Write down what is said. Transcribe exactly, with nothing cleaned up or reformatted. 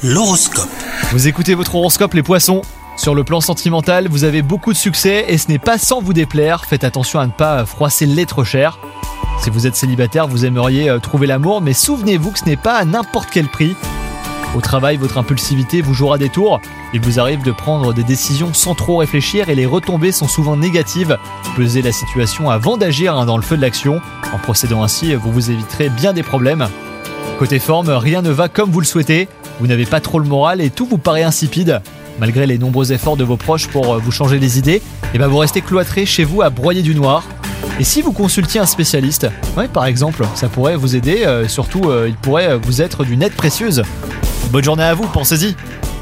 L'horoscope. Vous écoutez votre horoscope les poissons. Sur le plan sentimental, vous avez beaucoup de succès et ce n'est pas sans vous déplaire. Faites attention à ne pas froisser le lait trop cher. Si vous êtes célibataire, vous aimeriez trouver l'amour, mais souvenez-vous que ce n'est pas à n'importe quel prix. Au travail, votre impulsivité vous jouera des tours. Il vous arrive de prendre des décisions sans trop réfléchir et les retombées sont souvent négatives. Pesez la situation avant d'agir hein, dans le feu de l'action. En procédant ainsi, vous vous éviterez bien des problèmes. Côté forme, rien ne va comme vous le souhaitez. Vous n'avez pas trop le moral et tout vous paraît insipide. Malgré les nombreux efforts de vos proches pour vous changer les idées, et ben vous restez cloîtré chez vous à broyer du noir. Et si vous consultiez un spécialiste, ouais, par exemple, ça pourrait vous aider, euh, surtout euh, il pourrait vous être d'une aide précieuse. Bonne journée à vous, pensez-y.